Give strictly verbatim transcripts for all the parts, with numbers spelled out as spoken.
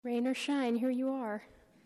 Rain or shine, here you are.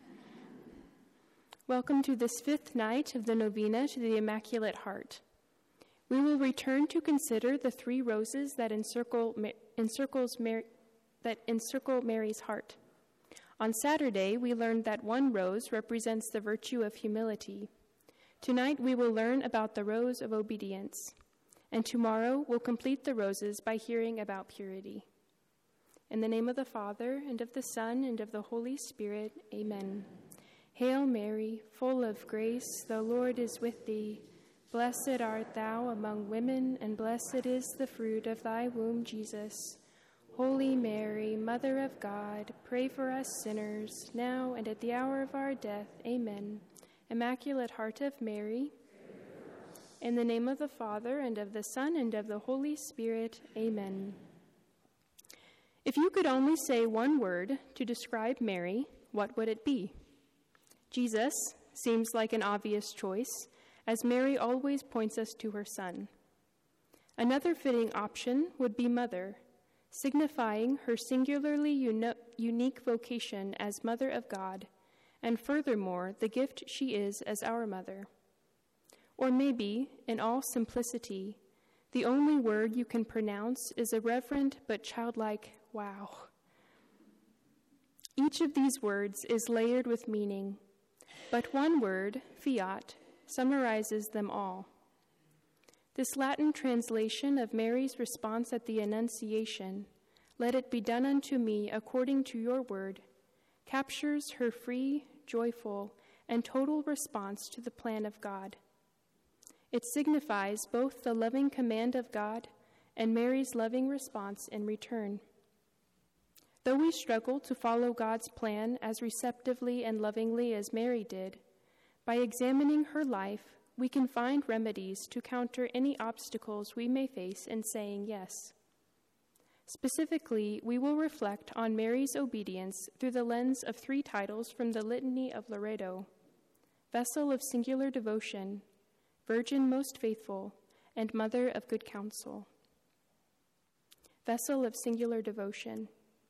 Welcome to this fifth night of the novena to the Immaculate Heart. We will return to consider the three roses that encircle, encircles Mary, that encircle Mary's heart. On Saturday, we learned that one rose represents the virtue of humility. Tonight, we will learn about the rose of obedience. And tomorrow, we'll complete the roses by hearing about purity. In the name of the Father, and of the Son, and of the Holy Spirit, amen. Hail Mary, full of grace, the Lord is with thee. Blessed art thou among women, and blessed is the fruit of thy womb, Jesus. Holy Mary, Mother of God, pray for us sinners, now and at the hour of our death, amen. Immaculate Heart of Mary, in the name of the Father, and of the Son, and of the Holy Spirit, amen. If you could only say one word to describe Mary, what would it be? Jesus seems like an obvious choice, as Mary always points us to her Son. Another fitting option would be Mother, signifying her singularly uni- unique vocation as Mother of God, and furthermore, the gift she is as our Mother. Or maybe, in all simplicity, the only word you can pronounce is a reverent but childlike wow. Each of these words is layered with meaning, but one word, fiat, summarizes them all. This Latin translation of Mary's response at the Annunciation, "Let it be done unto me according to your word," captures her free, joyful, and total response to the plan of God. It signifies both the loving command of God and Mary's loving response in return. Though we struggle to follow God's plan as receptively and lovingly as Mary did, by examining her life, we can find remedies to counter any obstacles we may face in saying yes. Specifically, we will reflect on Mary's obedience through the lens of three titles from the Litany of Loreto: Vessel of Singular Devotion, Virgin Most Faithful, and Mother of Good Counsel. Vessel of Singular Devotion.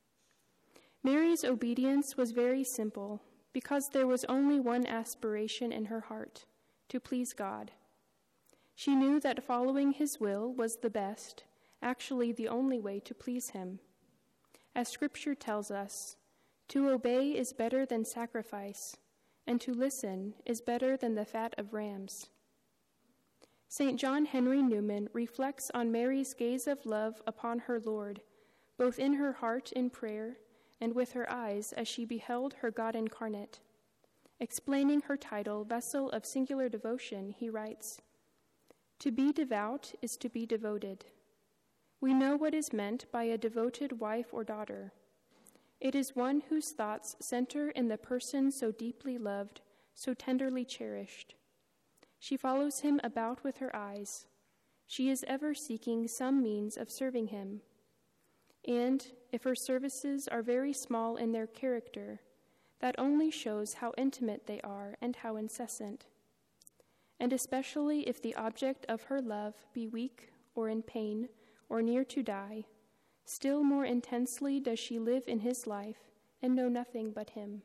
Mary's obedience was very simple because there was only one aspiration in her heart, to please God. She knew that following his will was the best, actually the only way to please him. As Scripture tells us, to obey is better than sacrifice, and to listen is better than the fat of rams. Saint John Henry Newman reflects on Mary's gaze of love upon her Lord, both in her heart in prayer and with her eyes as she beheld her God incarnate. Explaining her title, Vessel of Singular Devotion, he writes, "To be devout is to be devoted. We know what is meant by a devoted wife or daughter. It is one whose thoughts center in the person so deeply loved, so tenderly cherished. She follows him about with her eyes. She is ever seeking some means of serving him. And if her services are very small in their character, that only shows how intimate they are and how incessant. And especially if the object of her love be weak or in pain or near to die, still more intensely does she live in his life and know nothing but him."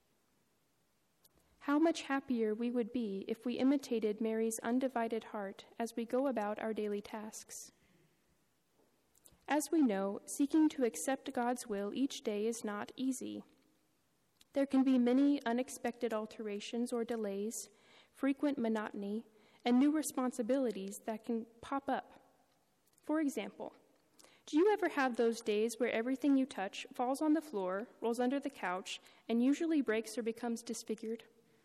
How much happier we would be if we imitated Mary's undivided heart as we go about our daily tasks. As we know, seeking to accept God's will each day is not easy. There can be many unexpected alterations or delays, frequent monotony, and new responsibilities that can pop up. For example, do you ever have those days where everything you touch falls on the floor, rolls under the couch, and usually breaks or becomes disfigured?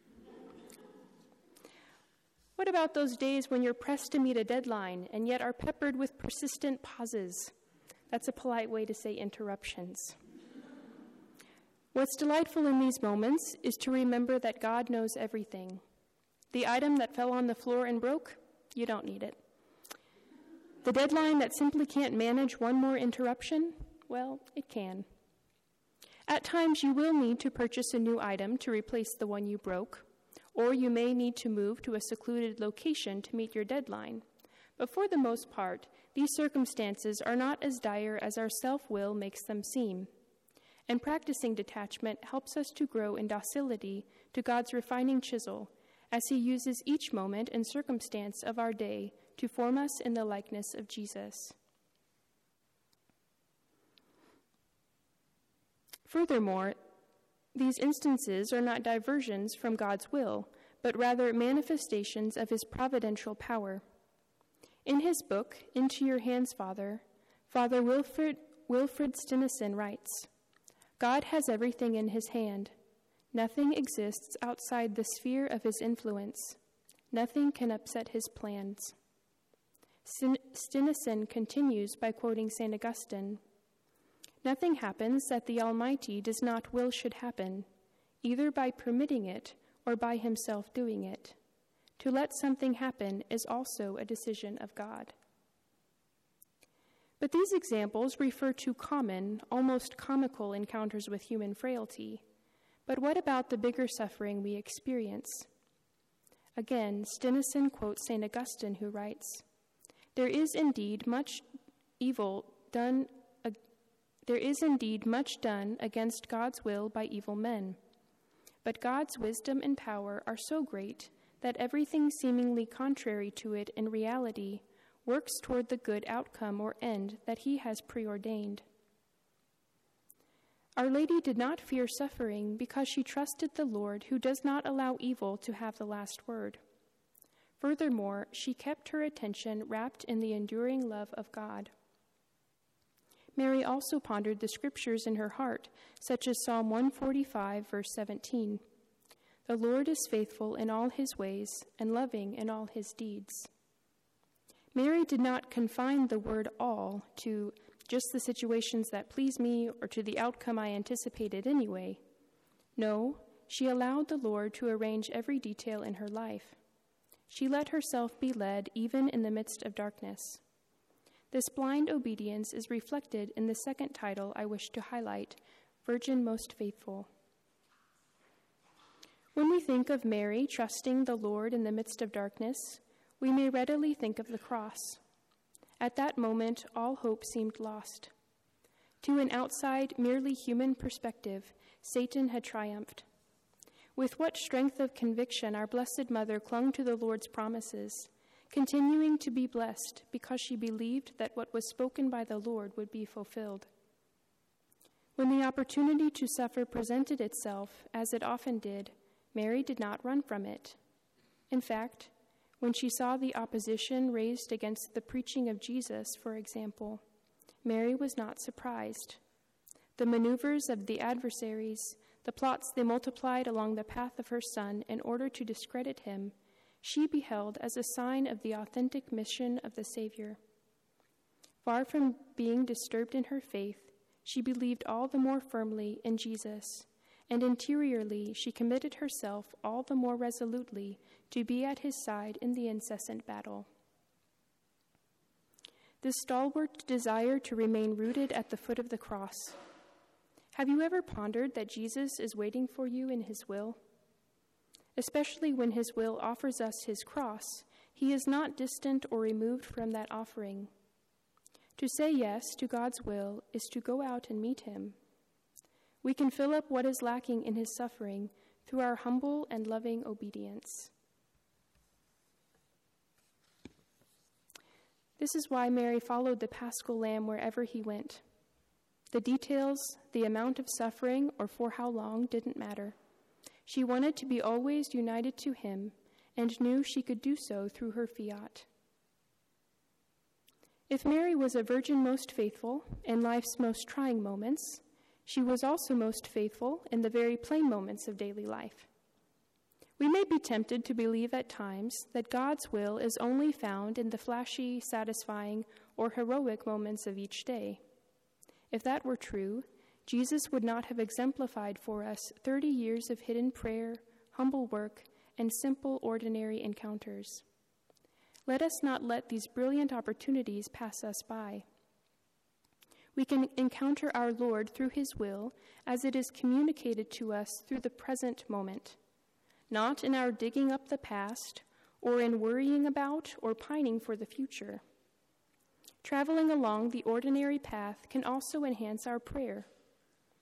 What about those days when you're pressed to meet a deadline and yet are peppered with persistent pauses? That's a polite way to say interruptions. What's delightful in these moments is to remember that God knows everything. The item that fell on the floor and broke, you don't need it. The deadline that simply can't manage one more interruption, well, it can. At times, you will need to purchase a new item to replace the one you broke, or you may need to move to a secluded location to meet your deadline. But for the most part, these circumstances are not as dire as our self-will makes them seem. and practicing detachment helps us to grow in docility to God's refining chisel as he uses each moment and circumstance of our day to form us in the likeness of Jesus. Furthermore, these instances are not diversions from God's will, but rather manifestations of his providential power. In his book, Into Your Hands, Father, Father Wilfred, Wilfred Stinnesen writes, God has everything in his hand. Nothing exists outside the sphere of his influence. Nothing can upset his plans. Stinnesen continues by quoting Saint Augustine, nothing happens that the Almighty does not will should happen, either by permitting it or by himself doing it. To let something happen is also a decision of God. But these examples refer to common, almost comical encounters with human frailty. But what about the bigger suffering we experience? Again, Stinnesen quotes Saint Augustine, who writes, There is indeed much evil done uh, there is indeed much done against God's will by evil men. But God's wisdom and power are so great that everything seemingly contrary to it in reality works toward the good outcome or end that he has preordained. Our Lady did not fear suffering because she trusted the Lord, who does not allow evil to have the last word. Furthermore, she kept her attention wrapped in the enduring love of God. Mary also pondered the scriptures in her heart, such as Psalm one forty-five, verse seventeen. The Lord is faithful in all his ways and loving in all his deeds. Mary did not confine the word all to just the situations that please me or to the outcome I anticipated anyway. No, she allowed the Lord to arrange every detail in her life. She let herself be led even in the midst of darkness. This blind obedience is reflected in the second title I wish to highlight, Virgin Most Faithful. When we think of Mary trusting the Lord in the midst of darkness, we may readily think of the cross. At that moment, all hope seemed lost. To an outside, merely human perspective, Satan had triumphed. With what strength of conviction our Blessed Mother clung to the Lord's promises, continuing to be blessed because she believed that what was spoken by the Lord would be fulfilled. When the opportunity to suffer presented itself, as it often did, Mary did not run from it. In fact, when she saw the opposition raised against the preaching of Jesus, for example, Mary was not surprised. The maneuvers of the adversaries, the plots they multiplied along the path of her Son in order to discredit him, she beheld as a sign of the authentic mission of the Savior. Far from being disturbed in her faith, she believed all the more firmly in Jesus, and interiorly she committed herself all the more resolutely to be at his side in the incessant battle. This stalwart desire to remain rooted at the foot of the cross. Have you ever pondered that Jesus is waiting for you in his will? Especially when his will offers us his cross, he is not distant or removed from that offering. To say yes to God's will is to go out and meet him. We can fill up what is lacking in his suffering through our humble and loving obedience. This is why Mary followed the Paschal Lamb wherever he went. The details, the amount of suffering, or for how long didn't matter. She wanted to be always united to him and knew she could do so through her fiat. If Mary was a virgin most faithful in life's most trying moments, she was also most faithful in the very plain moments of daily life. We may be tempted to believe at times that God's will is only found in the flashy, satisfying, or heroic moments of each day. If that were true, Jesus would not have exemplified for us thirty years of hidden prayer, humble work, and simple, ordinary encounters. Let us not let these brilliant opportunities pass us by. We can encounter our Lord through his will as it is communicated to us through the present moment, not in our digging up the past or in worrying about or pining for the future. Traveling along the ordinary path can also enhance our prayer.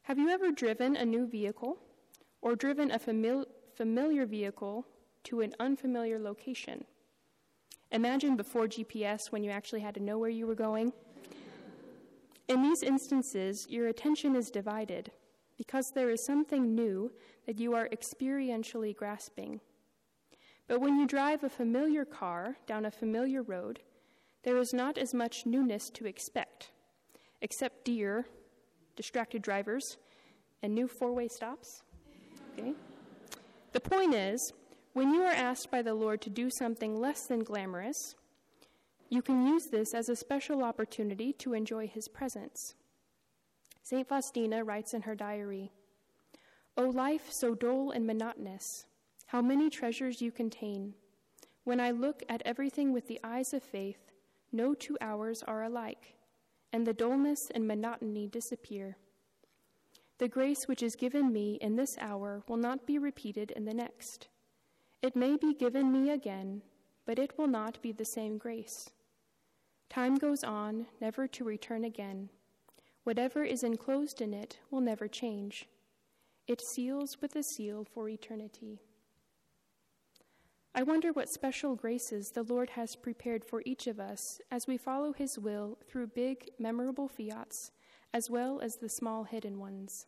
Have you ever driven a new vehicle or driven a famil- familiar vehicle to an unfamiliar location? Imagine before G P S when you actually had to know where you were going. In these instances, your attention is divided because there is something new that you are experientially grasping. But when you drive a familiar car down a familiar road, there is not as much newness to expect, except deer, distracted drivers, and new four-way stops. Okay? The point is, when you are asked by the Lord to do something less than glamorous, you can use this as a special opportunity to enjoy his presence. Saint Faustina writes in her diary, "O life so dull and monotonous, how many treasures you contain. When I look at everything with the eyes of faith, no two hours are alike, and the dullness and monotony disappear. The grace which is given me in this hour will not be repeated in the next. It may be given me again, but it will not be the same grace. Time goes on, never to return again. Whatever is enclosed in it will never change. It seals with a seal for eternity." I wonder what special graces the Lord has prepared for each of us as we follow his will through big, memorable fiats, as well as the small, hidden ones.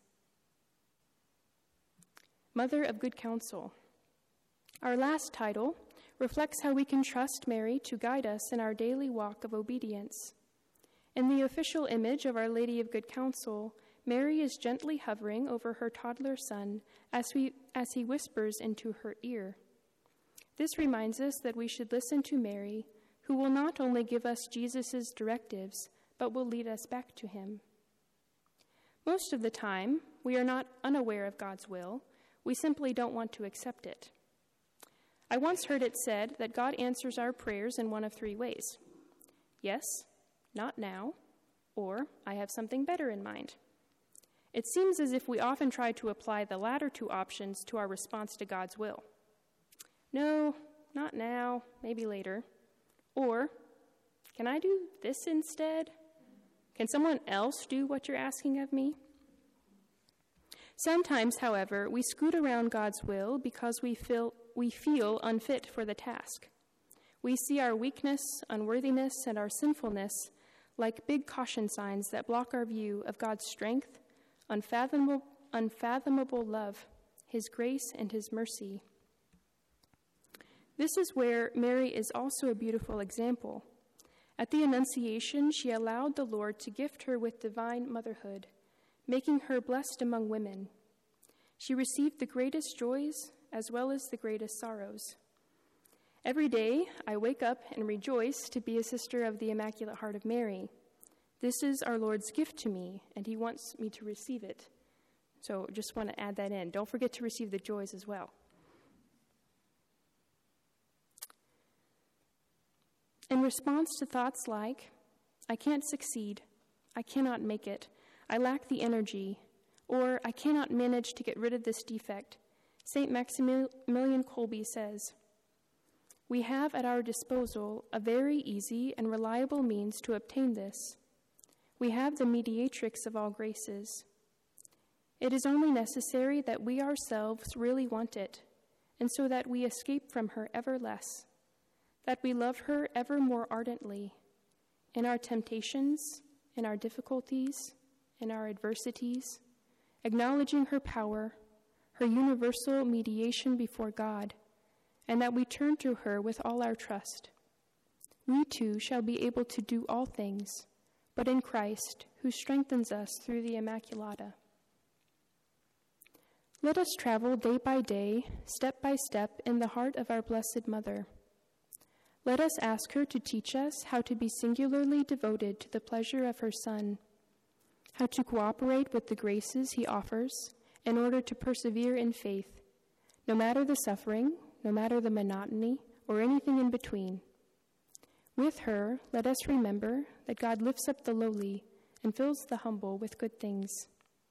Mother of Good Counsel. Our last title reflects how we can trust Mary to guide us in our daily walk of obedience. In the official image of Our Lady of Good Counsel, Mary is gently hovering over her toddler son as, we, as he whispers into her ear. This reminds us that we should listen to Mary, who will not only give us Jesus' directives, but will lead us back to him. Most of the time, we are not unaware of God's will. We simply don't want to accept it. I once heard it said that God answers our prayers in one of three ways. Yes, not now, or I have something better in mind. It seems as if we often try to apply the latter two options to our response to God's will. No, not now, maybe later. Or, can I do this instead? Can someone else do what you're asking of me? Sometimes, however, we scoot around God's will because we feel, we feel unfit for the task. We see our weakness, unworthiness, and our sinfulness like big caution signs that block our view of God's strength, unfathomable, unfathomable love, his grace, and his mercy. This is where Mary is also a beautiful example. At the Annunciation, she allowed the Lord to gift her with divine motherhood, making her blessed among women. She received the greatest joys as well as the greatest sorrows. Every day, I wake up and rejoice to be a sister of the Immaculate Heart of Mary. This is our Lord's gift to me, and he wants me to receive it. So just want to add that in. Don't forget to receive the joys as well. In response to thoughts like, I can't succeed, I cannot make it, I lack the energy, or I cannot manage to get rid of this defect, Saint Maximilian Kolbe says, we have at our disposal a very easy and reliable means to obtain this. We have the mediatrix of all graces. It is only necessary that we ourselves really want it, and so that we escape from her ever less, that we love her ever more ardently, in our temptations, in our difficulties, in our adversities, acknowledging her power, her universal mediation before God, and that we turn to her with all our trust. We too shall be able to do all things, but in Christ, who strengthens us through the Immaculata. Let us travel day by day, step by step, in the heart of our Blessed Mother. Let us ask her to teach us how to be singularly devoted to the pleasure of her Son, how to cooperate with the graces he offers in order to persevere in faith, no matter the suffering, no matter the monotony, or anything in between. With her, let us remember that God lifts up the lowly and fills the humble with good things.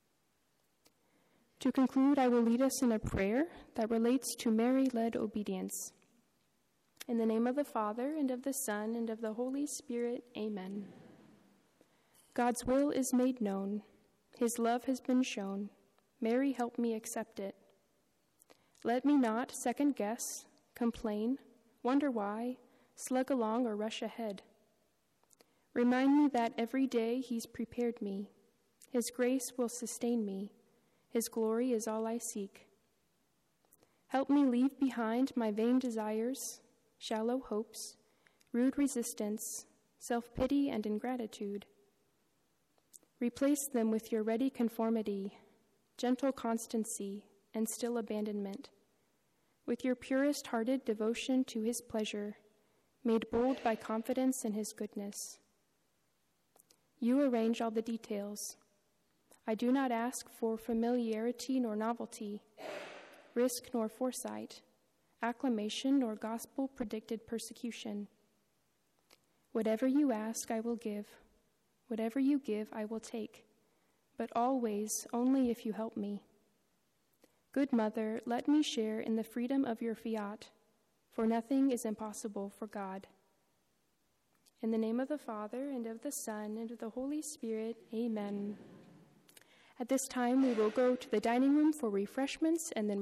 To conclude, I will lead us in a prayer that relates to Mary-led obedience. In the name of the Father, and of the Son, and of the Holy Spirit, amen. God's will is made known. His love has been shown. Mary, help me accept it. Let me not second guess, complain, wonder why, slug along or rush ahead. Remind me that every day he's prepared me. His grace will sustain me. His glory is all I seek. Help me leave behind my vain desires, shallow hopes, rude resistance, self-pity and ingratitude. Replace them with your ready conformity, gentle constancy, and still abandonment, with your purest-hearted devotion to his pleasure, made bold by confidence in his goodness. You arrange all the details. I do not ask for familiarity nor novelty, risk nor foresight, acclamation nor gospel-predicted persecution. Whatever you ask, I will give. Whatever you give, I will take, but always only if you help me. Good Mother, let me share in the freedom of your fiat, for nothing is impossible for God. In the name of the Father, and of the Son, and of the Holy Spirit, amen. At this time, we will go to the dining room for refreshments and then